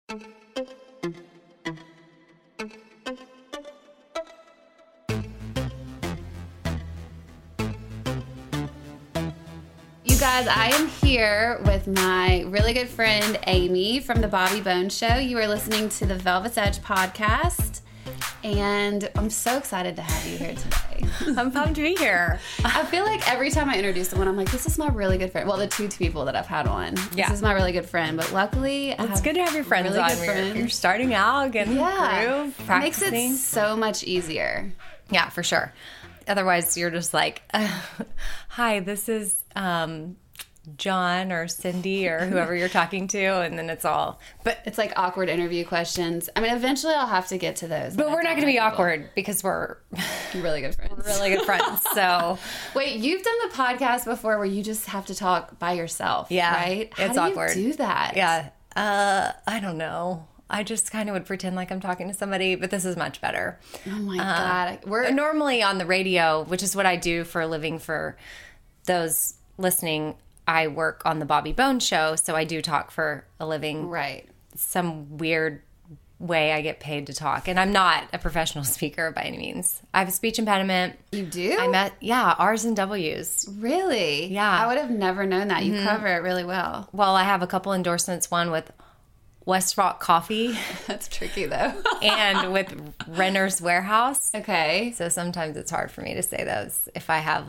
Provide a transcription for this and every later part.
You guys, I am here with my really good friend Amy from the Bobby Bones Show. You are listening to the Velvet's Edge podcast, and I'm so excited to have you here today. I'm pumped to be here. I feel like every time I introduce someone, I'm like, this is my really good friend. Well, the two people that I've had on. Yeah. This is my really good friend, but luckily It's good to have your friends really on. good friends. You're starting out, getting the groove, practicing. It makes it so much easier. Yeah, for sure. Otherwise, you're just like, hi, this is John or Cindy or whoever you're talking to, and then it's all. But It's like awkward interview questions. I mean, eventually I'll have to get to those. but we're not going to be awkward because we're really good friends. really good friends. So Wait, you've done the podcast before where you just have to talk by yourself, yeah, right? How it's do awkward. You do that? Yeah, I don't know. I just kind of would pretend like I'm talking to somebody, but this is much better. Oh my God. We're Normally on the radio, which is what I do for a living. For those listening, I work on the Bobby Bones Show, so I do talk for a living. right. Some weird way I get paid to talk, and I'm not a professional speaker by any means. I have a speech impediment. You do? R's and W's. Really? Yeah. I would have never known that. You cover it really well. Well, I have a couple endorsements, one with West Rock Coffee That's tricky though. and with Renner's Warehouse. Okay. So sometimes it's hard for me to say those if I have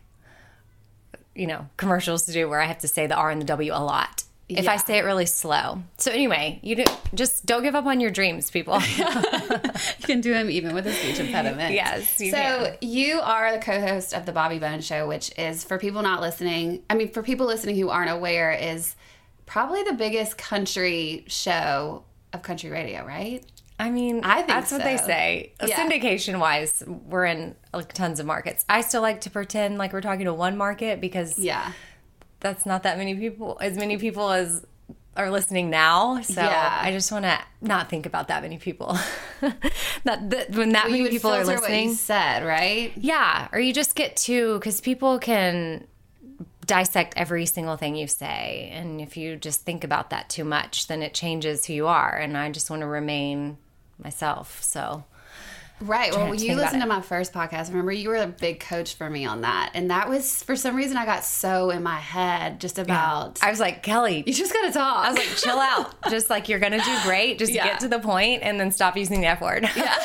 commercials to do where I have to say the R and the W a lot. If I say it really slow. So anyway, just don't give up on your dreams, people. You can do them even with a speech impediment. Yes, you So can. you are the co-host of the Bobby Bones Show, which is, for people not listening, I mean, for people listening who aren't aware, is probably the biggest country show of country radio, right? I mean, I think that's what they so. say. Yeah. Syndication-wise, we're in tons of markets. I still like to pretend like we're talking to one market because Yeah. that's not that many people, as many people as are listening now. So Yeah. I just want to not think about that many people. When that You many would people are filter what you listening. said, right? Yeah, or you just get to, because people can dissect every single thing you say, and if you just think about that too much, then it changes who you are, and I just want to remain myself. So Right. Try Well, not to you think about listened it. to my first podcast. Remember, you were a big coach for me on that. And that was, for some reason, I got so in my head just about, I was like, Kelly, you just got to talk. I was like, chill out. Just like, you're going to do great. Just Yeah. get to the point and then stop using the F word.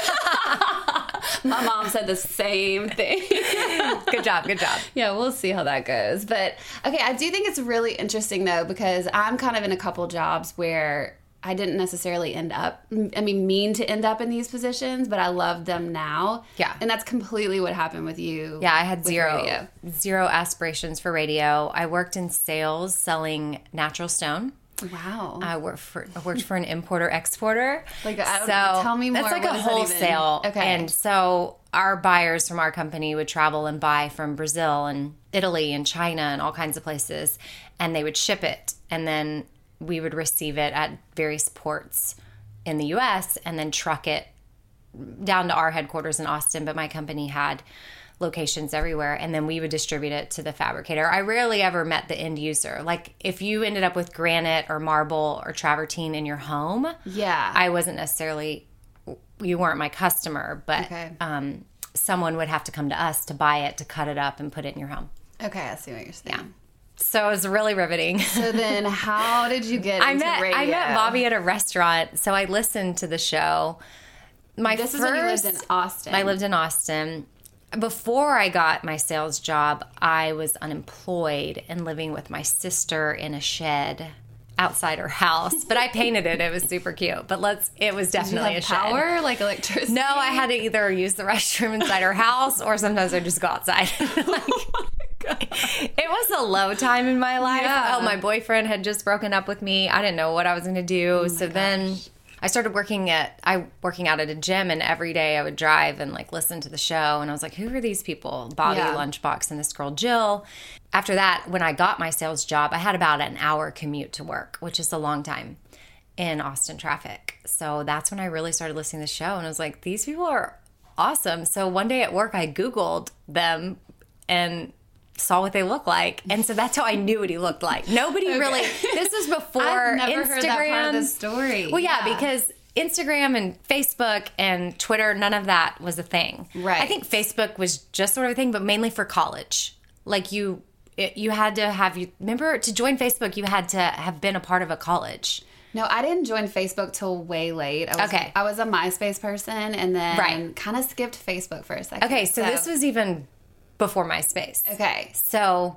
my mom said the same thing. Good job. Good job. Yeah, we'll see how that goes. But, okay, I do think it's really interesting, though, because I'm kind of in a couple jobs where I didn't necessarily mean to end up in these positions, but I love them now. Yeah. And that's completely what happened with you. Yeah, I had with radio. zero aspirations for radio. I worked in sales selling natural stone. Wow. I worked for an importer exporter. Like, tell me more. That's like What a is that even? wholesale. Okay. And so our buyers from our company would travel and buy from Brazil and Italy and China and all kinds of places, and they would ship it, and then we would receive it at various ports in the U.S. and then truck it down to our headquarters in Austin. But my company had locations everywhere, and then we would distribute it to the fabricator. I rarely ever met the end user. Like, if you ended up with granite or marble or travertine in your home, Yeah. I wasn't necessarily, you weren't my customer, but Okay. someone would have to come to us to buy it, to cut it up and put it in your home. Okay, I see what you're saying. So it was really riveting. So then how did you get into radio? I met Bobby at a restaurant, so I listened to the show. This is when you lived in Austin. I lived in Austin. Before I got my sales job, I was unemployed and living with my sister in a shed outside her house. But I painted it. It was super cute. But it was definitely Did a you shed. have power, like electricity? No, I had to either use the restroom inside her house or sometimes I'd just go outside. It was a low time in my life. Yeah. Oh, my boyfriend had just broken up with me. I didn't know what I was going to do. So then I started working out at a gym, and every day I would drive and listen to the show. And I was like, who are these people? Bobby, Yeah. Lunchbox, and this girl, Jill. After that, when I got my sales job, I had about an hour commute to work, which is a long time in Austin traffic. So that's when I really started listening to the show. And I was like, these people are awesome. So one day at work, I Googled them, and saw what they look like. And so that's how I knew what he looked like. Nobody really, this was before I've never Instagram. heard that part of the story. Well, yeah, because Instagram and Facebook and Twitter, none of that was a thing. Right. I think Facebook was just sort of a thing, but mainly for college. Like you had to have, remember, to join Facebook, you had to have been a part of a college. No, I didn't join Facebook till way late. I was a MySpace person and then kind of skipped Facebook for a second. Okay, so this was even before MySpace. Okay. So,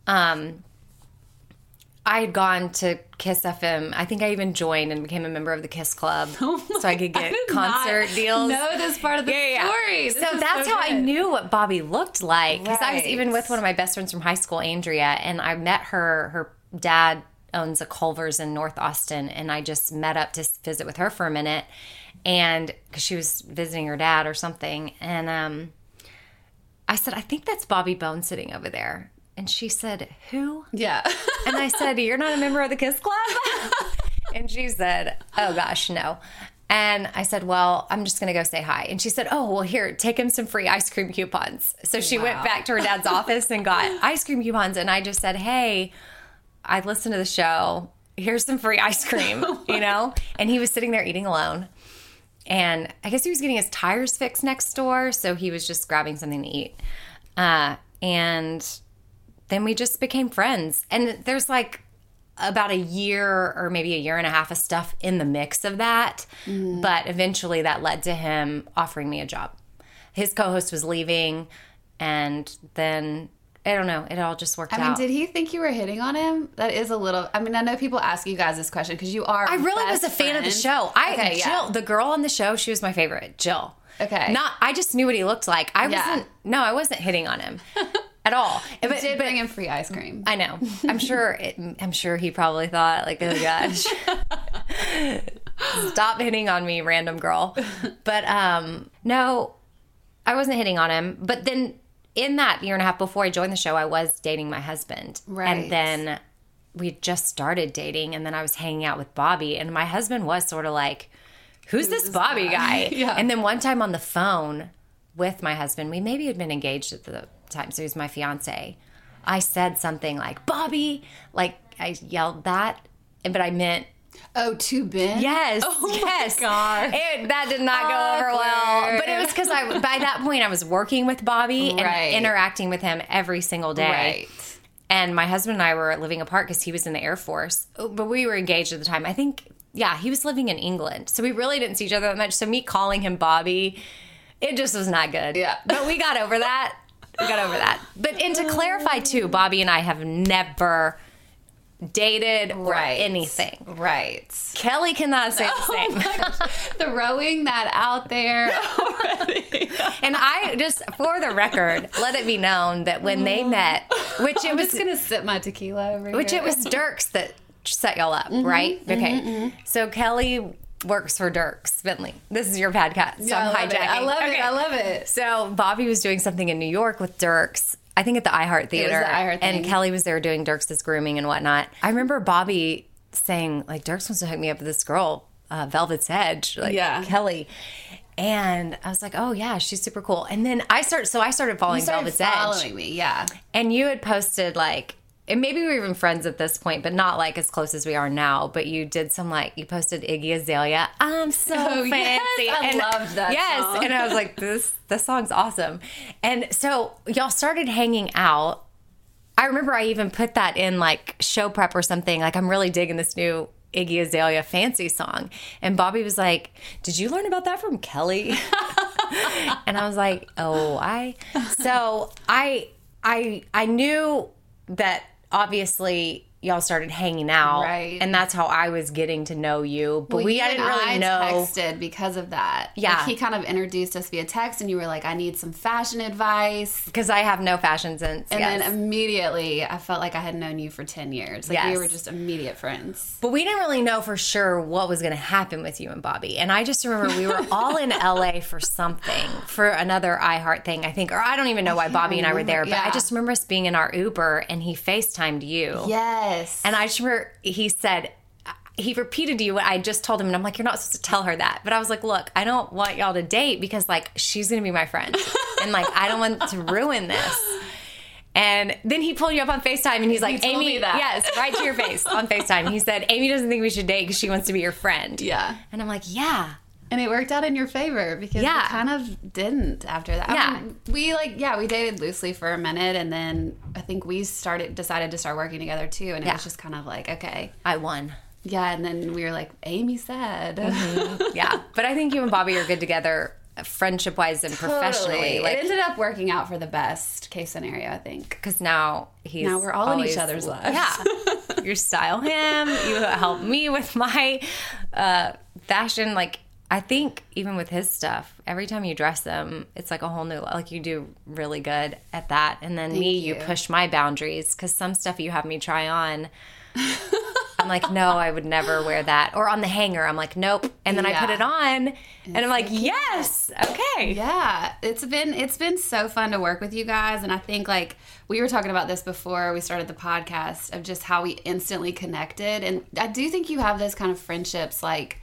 I had gone to Kiss FM. I think I even joined and became a member of the Kiss Club so I could get concert deals. Know this part of the story. So that's how I knew what Bobby looked like. Because I was even with one of my best friends from high school, Andrea, and I met her. Her dad owns a Culver's in North Austin, and I just met up to visit with her for a minute, and because she was visiting her dad or something, and I said, I think that's Bobby Bone sitting over there. And she said, who? Yeah. And I said, you're not a member of the Kiss Club? And she said, oh gosh, no. And I said, well, I'm just going to go say hi. And she said, oh, well, here, take him some free ice cream coupons. So she went back to her dad's office and got ice cream coupons. And I just said, hey, I listened to the show. Here's some free ice cream, you know? And he was sitting there eating alone. And I guess he was getting his tires fixed next door. So he was just grabbing something to eat. And then we just became friends. And there's like about a year or maybe a year and a half of stuff in the mix of that. But eventually that led to him offering me a job. His co-host was leaving, and then, I don't know, it all just worked out. I mean, did he think you were hitting on him? That is a little, I mean, I know people ask you guys this question because you are I really was a fan of the show. Jill, the girl on the show, she was my favorite, Jill. Okay. I just knew what he looked like. I wasn't hitting on him. At all. You did bring him free ice cream. I know. I'm sure he probably thought, like, oh gosh, stop hitting on me, random girl. But no, I wasn't hitting on him. But then in that year and a half before I joined the show, I was dating my husband. Right. And then we just started dating, and then I was hanging out with Bobby, and my husband was sort of like, who's this Bobby guy? Yeah. And then one time on the phone with my husband, we maybe had been engaged at the time, so he was my fiance. I said something like, Bobby, like I yelled that, but I meant, oh, to Ben? yes, oh yes. My God. That did not go over well, but it was because by that point I was working with Bobby and interacting with him every single day. Right. And my husband and I were living apart because he was in the Air Force, but we were engaged at the time. I think, he was living in England, so we really didn't see each other that much. So me calling him Bobby, it just was not good. Yeah. But we got over that. But and to clarify too, Bobby and I have never dated or anything. Right. Kelly cannot say the same. My gosh. Throwing that out there already. And I just, for the record, let it be known that when they met, which it I'm was just gonna sip my tequila over which here. it was Dirks that set y'all up, right? Okay. So Kelly works for Dirks Bentley. This is your podcast, so I'm hijacking. I love it. So Bobby was doing something in New York with Dirks, I think at the iHeart Theater. It was the iHeart thing. And Kelly was there doing Dirks' grooming and whatnot. I remember Bobby saying, like, Dirks wants to hook me up with this girl, Velvet's Edge, like Kelly. And I was like, oh yeah, she's super cool. And then I started following Velvet's Edge. Following me, yeah. And you had posted like, and maybe we were even friends at this point, but not like as close as we are now. But you did you posted Iggy Azalea. I'm so fancy. Yes, I loved that song. And I was like, this song's awesome. And so y'all started hanging out. I remember I even put that in like show prep or something. Like, I'm really digging this new Iggy Azalea Fancy song. And Bobby was like, did you learn about that from Kelly? And I was like, so I knew that obviously y'all started hanging out, right? And that's how I was getting to know you. But I didn't really know. Texted because of that. Yeah, like he kind of introduced us via text, and you were like, "I need some fashion advice," because I have no fashion sense. And then immediately, I felt like I had known you for 10 years. Like we were just immediate friends. But we didn't really know for sure what was going to happen with you and Bobby. And I just remember we were all in LA for another iHeart thing, I think, or I don't even know why Bobby and I were there. But I just remember us being in our Uber, and he FaceTimed you. Yes. And I just remember he repeated to you what I just told him, and I'm like, you're not supposed to tell her that. But I was like, look, I don't want y'all to date because like she's gonna be my friend, and like I don't want to ruin this. And then he pulled you up on FaceTime and he's like, He told Amy, me that. yes, right to your face on FaceTime. He said, Amy doesn't think we should date because she wants to be your friend. Yeah. And I'm like, yeah. And it worked out in your favor because Yeah. we kind of didn't after that. Yeah. I mean, we dated loosely for a minute, and then I think we decided to start working together too, and it Yeah. was just kind of like, okay. I won. Yeah, and then we were like, Amy said. Yeah. But I think you and Bobby are good together, friendship-wise and professionally. Totally. It ended up working out for the best case scenario, I think. Because now we're all in each other's lives. Yeah. You style him. You help me with my fashion. Like, I think even with his stuff, every time you dress them, it's like a whole new, like you do really good at that. And then you push my boundaries because some stuff you have me try on, I'm like, no, I would never wear that. Or on the hanger, I'm like, nope. And then I put it on and I'm like, yes, okay. Yeah, it's been so fun to work with you guys, and I think like we were talking about this before we started the podcast of just how we instantly connected, and I do think you have those kind of friendships like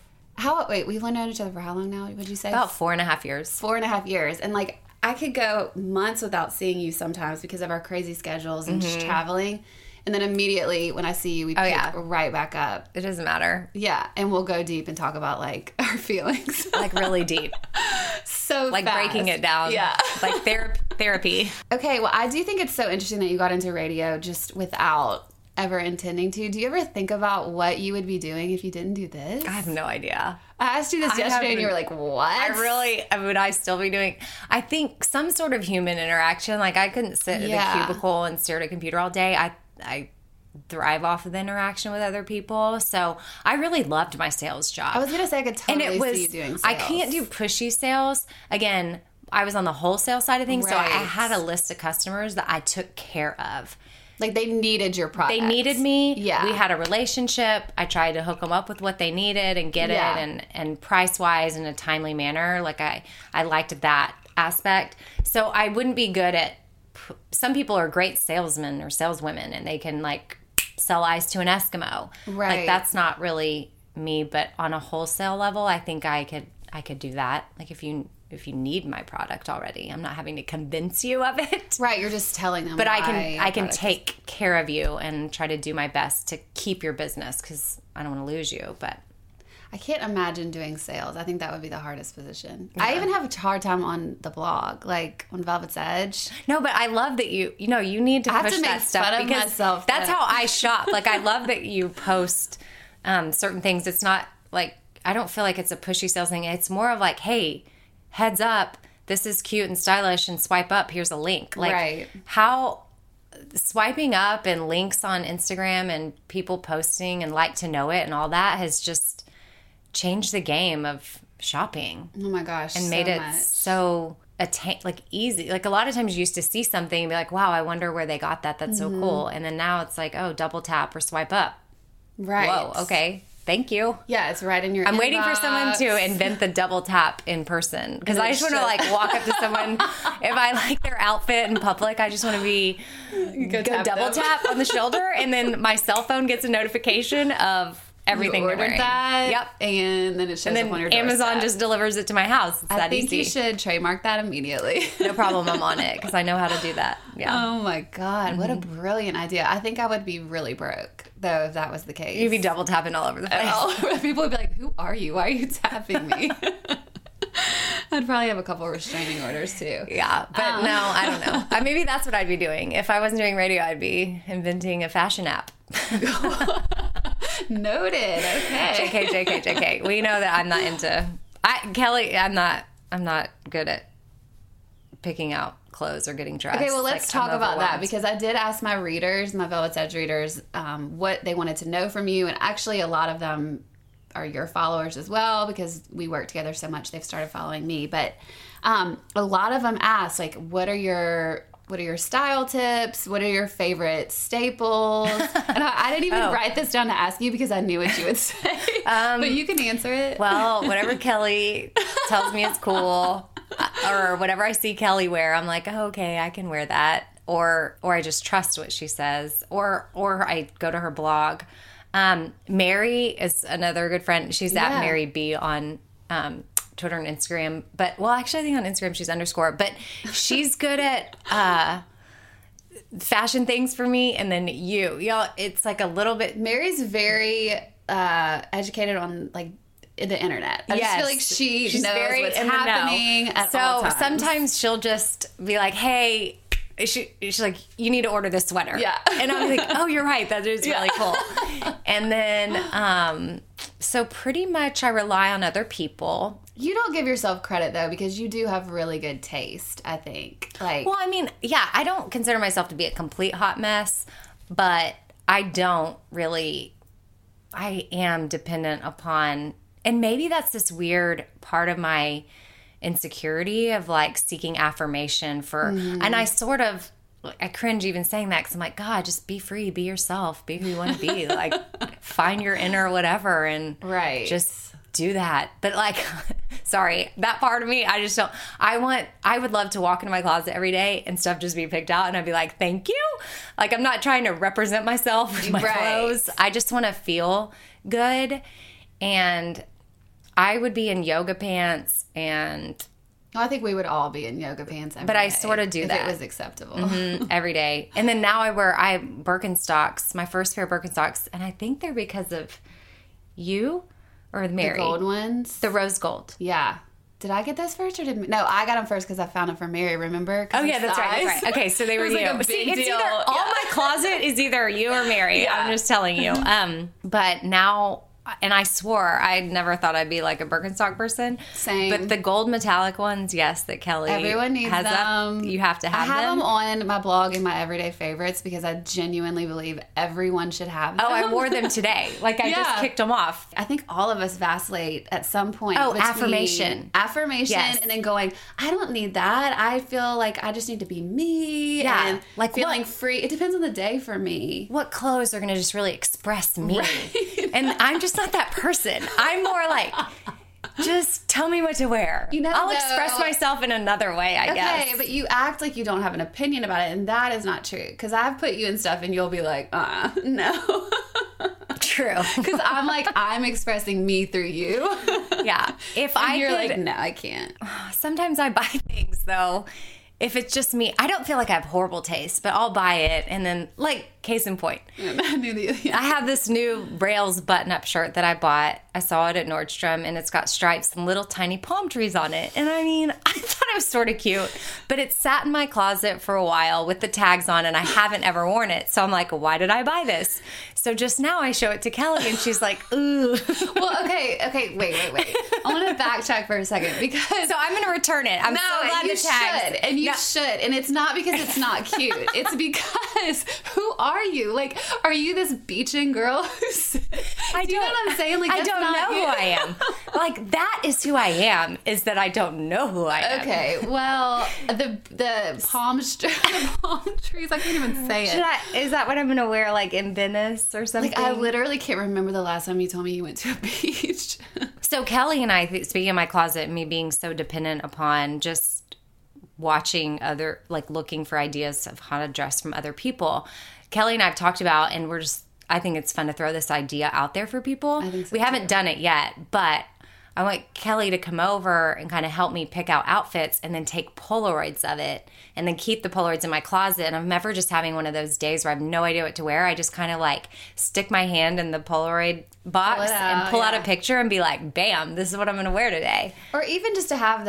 we've known each other for how long now? Would you say About 4.5 years? 4.5 years, and like I could go months without seeing you sometimes because of our crazy schedules and just traveling. And then immediately when I see you, we pick right back up. It doesn't matter. Yeah, and we'll go deep and talk about like our feelings. Like really deep. So like fast. breaking it down. Yeah. Like therapy. Okay, well, I do think it's so interesting that you got into radio just without ever intending to. Do you ever think about what you would be doing if you didn't do this? I have no idea. I asked you this yesterday and you were like, what? Would I still be doing, I think some sort of human interaction. Like I couldn't sit in a cubicle and stare at a computer all day. I thrive off of the interaction with other people. So I really loved my sales job. I was going to say I could totally see you doing sales. I can't do pushy sales. Again, I was on the wholesale side of things. So I had a list of customers that I took care of. Like they needed your product. They needed me. Yeah. We had a relationship. I tried to hook them up with what they needed and get it and price-wise in a timely manner. Like I liked that aspect. So I wouldn't be good at, some people are great salesmen or saleswomen and they can like sell ice to an Eskimo. Right. Like that's not really me, but on a wholesale level, I think I could do that. Like if you need my product already, I'm not having to convince you of it. Right, you're just telling them. But I can take care of you and try to do my best to keep your business because I don't want to lose you. But I can't imagine doing sales. I think that would be the hardest position. Yeah. I even have a hard time on the blog, like on Velvet's Edge. No, but I love that you need to push that stuff because myself, that's how I shop. Like I love that you post certain things. It's not like, I don't feel like it's a pushy sales thing. It's more of like, hey, heads up, this is cute and stylish, and swipe up, here's a link. Like how swiping up and links on Instagram and people posting and like to know it and all that has just changed the game of shopping. Oh my gosh. And made it so easy. Like a lot of times you used to see something and be like, wow, I wonder where they got that. That's so cool. And then now it's like, oh, double tap or swipe up. Right. Whoa, okay. Thank you. Yeah, it's right in your I'm inbox. waiting for someone to invent the double tap in person. Because I just want to like walk up to someone. If I like their outfit in public, I just want to be go double tap on the shoulder. And then my cell phone gets a notification of everything you ordered that. Yep. And then it shows up on your doorstep. Amazon just delivers it to my house. It's that easy. I think you should trademark that immediately. No problem. I'm on it because I know how to do that. Yeah. Oh my God. What a brilliant idea. I think I would be really broke, though, if that was the case. You'd be double tapping all over the place. People would be like, who are you? Why are you tapping me? I'd probably have a couple restraining orders, too. Yeah. But no, I don't know. Maybe that's what I'd be doing. If I wasn't doing radio, I'd be inventing a fashion app. Noted. Okay. JK. We know that I'm not into Kelly. I'm not good at picking out clothes or getting dressed. Okay, well, let's talk about that because I did ask my readers, my Velvet's Edge readers, what they wanted to know from you, and actually a lot of them are your followers as well because we work together so much they've started following me. But a lot of them asked, like, what are your style tips? What are your favorite staples? And I didn't even write this down to ask you because I knew what you would say. But you can answer it. Well, whatever Kelly tells me is cool, or whatever I see Kelly wear, I'm like, oh, okay, I can wear that. Or I just trust what she says. Or I go to her blog. Mary is another good friend. She's at Mary B on Twitter and Instagram, but actually I think on Instagram she's _, but she's good at fashion things for me, and then y'all, it's like a little bit. Mary's very educated on like the internet. I just feel like she's knows very what's happening at all times. So sometimes she'll just be like, hey, she's like, you need to order this sweater. Yeah. And I'm like, oh, you're right. That is really cool. And then, so pretty much I rely on other people. You don't give yourself credit, though, because you do have really good taste, I think. Like, well, I mean, yeah, I don't consider myself to be a complete hot mess, but I don't really, I am dependent upon, and maybe that's this weird part of my insecurity of like seeking affirmation for, and I cringe even saying that because I'm like, God, just be free, be yourself, be who you want to be, like find your inner whatever, and just do that. But like, sorry, that part of me, I just don't. I would love to walk into my closet every day and stuff just be picked out, and I'd be like, thank you. Like, I'm not trying to represent myself with my clothes. I just want to feel good, and I would be in yoga pants and. I think we would all be in yoga pants every day. But I sort of do that. If it was acceptable. Every day. And then now I have Birkenstocks, my first pair of Birkenstocks, and I think they're because of you or Mary. The gold ones? The rose gold. Yeah. Did I get those first or no, I got them first because I found them for Mary, remember? Oh, yeah, that's right. Okay, so they were you. Like See, it's either, all my closet is either you or Mary. Yeah. I'm just telling you. But now... And I swore I never thought I'd be like a Birkenstock person. Same. But the gold metallic ones, yes, that Kelly everyone needs has them. You have to have them. I have them on my blog in my everyday favorites because I genuinely believe everyone should have them. Oh, I wore them today. Like I just kicked them off. I think all of us vacillate at some point. Oh, affirmation. Yes. And then going, I don't need that. I feel like I just need to be me. Yeah. And like feeling free. It depends on the day for me. What clothes are going to just really express me? Right. And I'm just not that person. I'm more like, just tell me what to wear. I'll express myself in another way, I guess. Okay, but you act like you don't have an opinion about it, and that is not true. Because I've put you in stuff, and you'll be like, no. True. Because I'm like, I'm expressing me through you. Yeah. You're like, no, I can't. Sometimes I buy things, though. If it's just me, I don't feel like I have horrible taste, but I'll buy it, and then, like, case in point. I have this new Rails button-up shirt that I bought. I saw it at Nordstrom, and it's got stripes and little tiny palm trees on it. And I mean, I thought it was sort of cute, but it sat in my closet for a while with the tags on, and I haven't ever worn it. So I'm like, why did I buy this? So just now I show it to Kelly, and she's like, ooh. Well, okay, wait. I want to backtrack for a second because... So I'm going to return it. I'm so glad the tags... You should. And it's not because it's not cute. It's because who are you? Like, are you this beaching girl who's... Do you know what I'm saying? Like, I don't know who I am. Like, that is who I am, is that I don't know who I am. Okay, well, the palm trees, I can't even say it. Is that what I'm going to wear, like, in Venice or something? Like, I literally can't remember the last time you told me you went to a beach. So Kelly and I, speaking of my closet, me being so dependent upon just watching looking for ideas of how to dress from other people. Kelly and I have talked about, and I think it's fun to throw this idea out there for people. I think so we haven't done it yet, but I want Kelly to come over and kind of help me pick out outfits and then take Polaroids of it and then keep the Polaroids in my closet. And I'm ever just having one of those days where I have no idea what to wear. I just kind of like stick my hand in the Polaroid box and pull out a picture and be like, bam, this is what I'm going to wear today. Or even just to have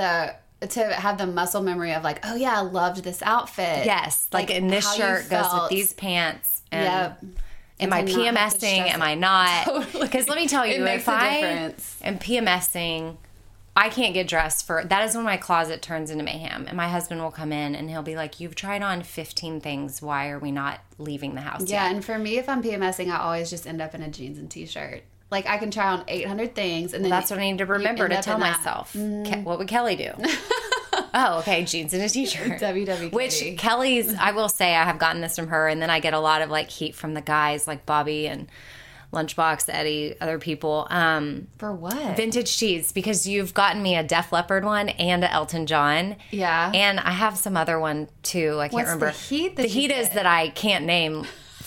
the muscle memory of like, oh yeah, I loved this outfit. Yes, like and this shirt goes with these pants. And yep. Am I PMSing? Am I not? Totally. Because let me tell you, if I am PMSing, I can't get dressed for... That is when my closet turns into mayhem. And my husband will come in and he'll be like, you've tried on 15 things. Why are we not leaving the house yet? And for me, if I'm PMSing, I always just end up in a jeans and t-shirt. Like, I can try on 800 things, and then... That's what I need to remember to tell myself. What would Kelly do? Oh, okay, jeans and a t-shirt. WWKD. Which Kelly's, I will say, I have gotten this from her, and then I get a lot of, like, heat from the guys, like Bobby and Lunchbox, Eddie, other people. For what? Vintage tees, because you've gotten me a Def Leppard one and a Elton John. Yeah. And I have some other one, too. I can't remember. The heat is that I can't name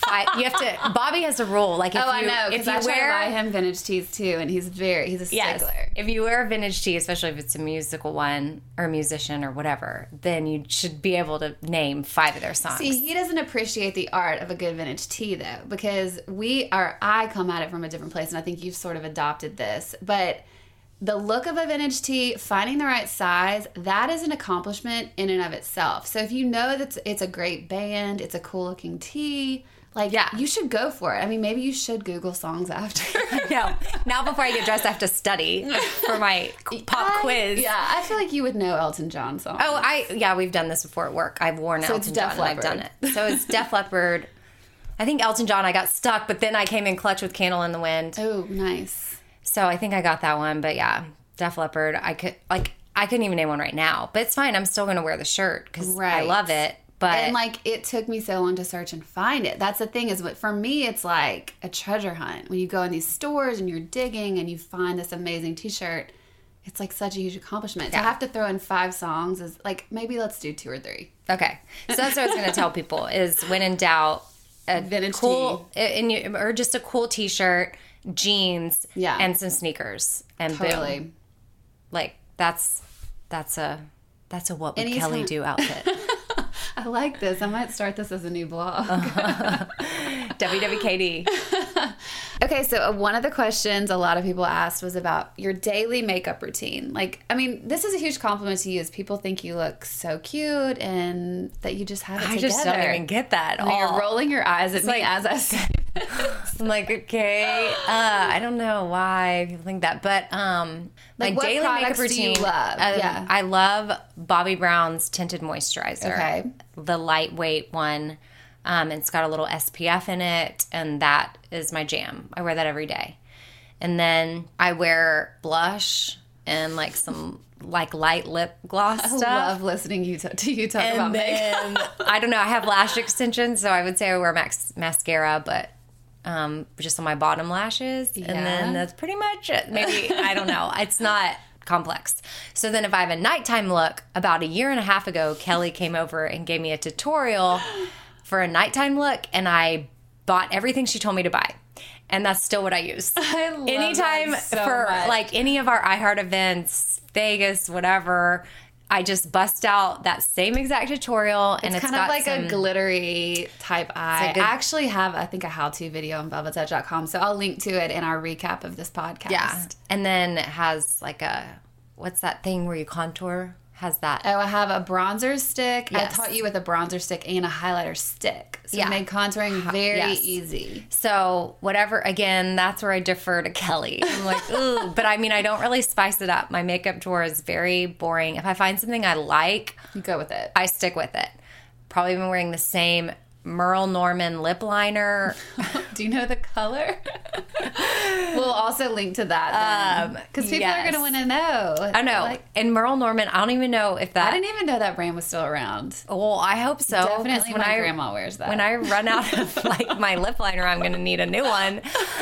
Bobby has a rule. Like, if I know, if because I you try to buy wear, him vintage tees too, and he's a stickler. yes, if you wear a vintage tee, especially if it's a musical one or a musician or whatever, then you should be able to name 5 of their songs. See, he doesn't appreciate the art of a good vintage tee, though, because I come at it from a different place, and I think you've sort of adopted this, but the look of a vintage tee, finding the right size, that is an accomplishment in and of itself. So if you know that it's a great band, it's a cool looking tee, like, you should go for it. I mean, maybe you should Google songs after. No. Now before I get dressed, I have to study for my pop quiz. Yeah, I feel like you would know Elton John songs. Oh, we've done this before at work. I've worn Elton John and I've done it. So it's Def Leppard. I think Elton John, I got stuck, but then I came in clutch with Candle in the Wind. Oh, nice. So I think I got that one, but yeah, Def Leppard. I couldn't even name one right now, but it's fine. I'm still going to wear the shirt because I love it. But and like, it took me so long to search and find it. That's the thing is, for me, it's like a treasure hunt. When you go in these stores and you're digging and you find this amazing T-shirt, it's like such a huge accomplishment. So I have to throw in 5 songs. Is like, maybe let's do 2 or 3. Okay, so that's what I was going to tell people is when in doubt, a vintage cool or just a cool T-shirt, jeans, and some sneakers, and boom. Like that's a what would Kelly do outfit. I like this. I might start this as a new blog. WWKD. Okay, so one of the questions a lot of people asked was about your daily makeup routine. Like, I mean, this is a huge compliment to you, as people think you look so cute and that you just have it together. I just don't even get that. You're rolling your eyes at me as I say I'm like, okay, I don't know why people think that, but like, my daily makeup Do routine. you love? I love Bobbi Brown's tinted moisturizer. Okay, the lightweight one. And it's got a little SPF in it, and that is my jam. I wear that every day. And then I wear blush and like some like light lip gloss stuff. I love listening to you talk about makeup. I don't know. I have lash extensions, so I would say I wear mascara, but just on my bottom lashes. Yeah. And then that's pretty much it. Maybe, I don't know. It's not complex. So then if I have a nighttime look, about 1.5 years ago, Kelly came over and gave me a tutorial for a nighttime look, and I bought everything she told me to buy. And that's still what I use. I love Anytime that so for much. Like any of our iHeart events, Vegas, whatever, I just bust out that same exact tutorial. And it's kind of like a glittery type eye. I actually have, I think, a how-to video on velvetsedge.com, so I'll link to it in our recap of this podcast. Yeah. And then it has like what's that thing where you contour? Has that. Oh, I have a bronzer stick. Yes. I taught you with a bronzer stick and a highlighter stick. So it made contouring very easy. So whatever, again, that's where I defer to Kelly. I'm like, ooh. But I mean, I don't really spice it up. My makeup drawer is very boring. If I find something I like, you go with it. I stick with it. Probably been wearing the same Merle Norman lip liner. Do you know the color? We'll also link to that because people are going to want to know. I know. And Merle Norman, I don't even know if that. I didn't even know that brand was still around. Well, I hope so. Definitely, when my grandma wears that. When I run out of like my lip liner, I'm going to need a new one.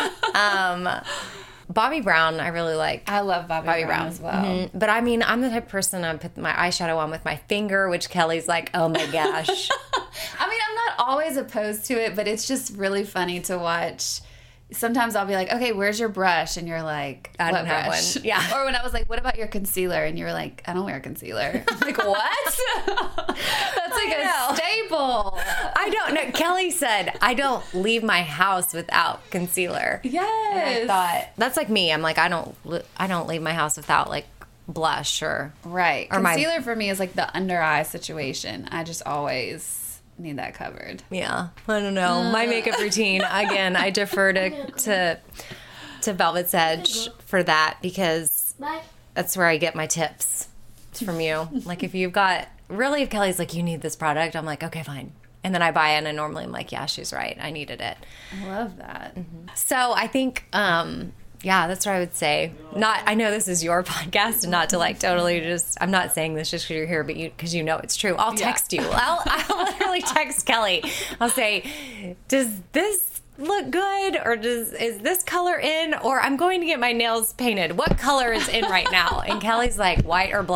Bobbi Brown, I really like. I love Bobbi Brown as well. Mm-hmm. But I mean, I'm the type of person I put my eyeshadow on with my finger, which Kelly's like, oh my gosh. I mean, I'm not always opposed to it, but it's just really funny to watch. Sometimes I'll be like, okay, where's your brush? And you're like, I don't have brush? one. Yeah. Or when I was like, what about your concealer? And you were like, I don't wear concealer. I'm like, what? That's like a staple. I don't know. Kelly said, I don't leave my house without concealer. Yes. And I thought, that's like me. I'm like, I don't leave my house without like blush or. Right. Or concealer for me is like the under eye situation. I just always need that covered. Yeah, I don't know. My makeup routine, again, I defer to Velvet's Edge for that because that's where I get my tips. It's from you. Like if Kelly's like, you need this product, I'm like, okay, fine. And then I buy it and I normally am like, yeah, she's right. I needed it. I love that. Mm-hmm. So I think, yeah, that's what I would say. I know this is your podcast and not to like totally just, I'm not saying this just because you're here, but because you know it's true. I'll text you. I'll literally text Kelly. I'll say, does this look good? Or is this color in? Or I'm going to get my nails painted. What color is in right now? And Kelly's like, white or black.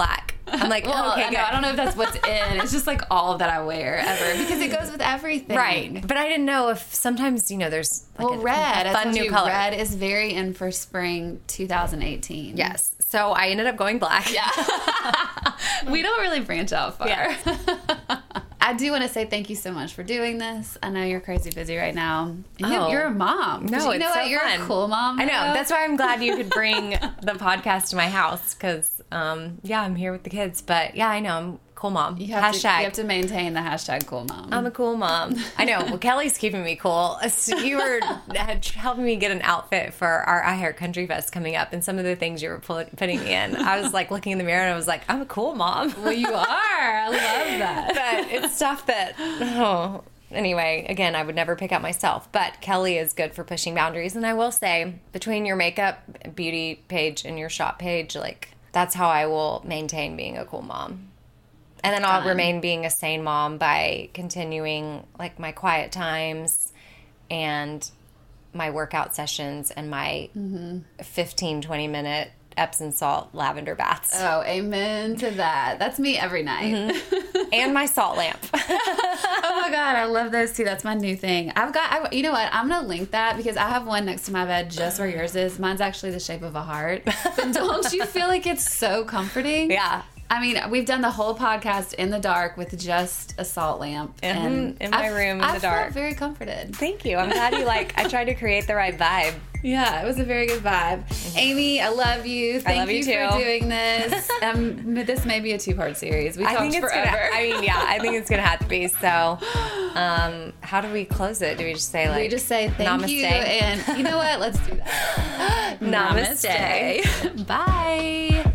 I'm like, Well, okay, no, good. I don't know if that's what's in. It's just like all that I wear ever because it goes with everything. Right. But I didn't know if sometimes, there's like red. a I fun told new you, color. red is very in for spring 2018. Yes. So I ended up going black. Yeah. We don't really branch out far. Yeah. I do want to say thank you so much for doing this. I know you're crazy busy right now. And you're a mom. No, you know it's what? so You're fun. a cool mom. I know. though. That's why I'm glad you could bring the podcast to my house because, I'm here with the kids. But yeah, I know. I'm a cool mom. You have Hashtag. to maintain the hashtag cool mom. I'm a cool mom. I know. Well, Kelly's keeping me cool. So you were helping me get an outfit for our I Heart Country Fest coming up, and some of the things you were putting me in. I was like looking in the mirror and I was like, I'm a cool mom. Well, you are. I love that. But it's stuff that, anyway, again, I would never pick out myself. But Kelly is good for pushing boundaries. And I will say, between your makeup beauty page and your shop page, like, that's how I will maintain being a cool mom. And then I'll remain being a sane mom by continuing, like, my quiet times and my workout sessions and my 15, 20-minute Epsom salt lavender baths. Oh, amen to that. That's me every night. And my salt lamp. Oh my God, I love those too. That's my new thing. You know what? I'm going to link that because I have one next to my bed just where yours is. Mine's actually the shape of a heart. But don't you feel like it's so comforting? Yeah. I mean, we've done the whole podcast in the dark with just a salt lamp. And in my room in the dark. I felt very comforted. Thank you. I'm glad I tried to create the right vibe. Yeah, it was a very good vibe. Amy, I love you. Thank you too. for doing this. This may be a 2-part series. We talked forever. I think it's going to have to be. So, how do we close it? Do we just say We just say thank Namaste? you. And you know what? Let's do that. Namaste. Bye.